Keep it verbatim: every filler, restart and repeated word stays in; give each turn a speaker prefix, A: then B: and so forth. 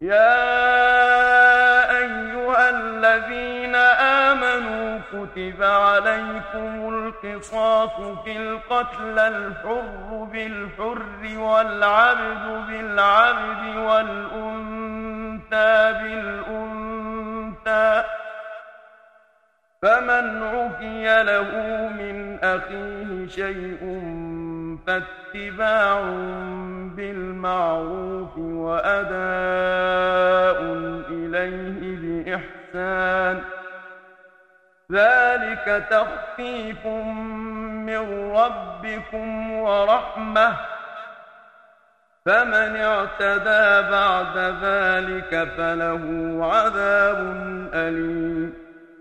A: يا أيها الذين آمنوا كتب عليكم القصاص في القتلى، الحر بالحر والعبد بالعبد والأنثى بالأنثى، فمن عفي له من أخيه شيء فاتباع بالمعروف وأداء إليه بإحسان، ذلك تخفيف من ربكم ورحمة، فمن اعتدى بعد ذلك فله عذاب أليم.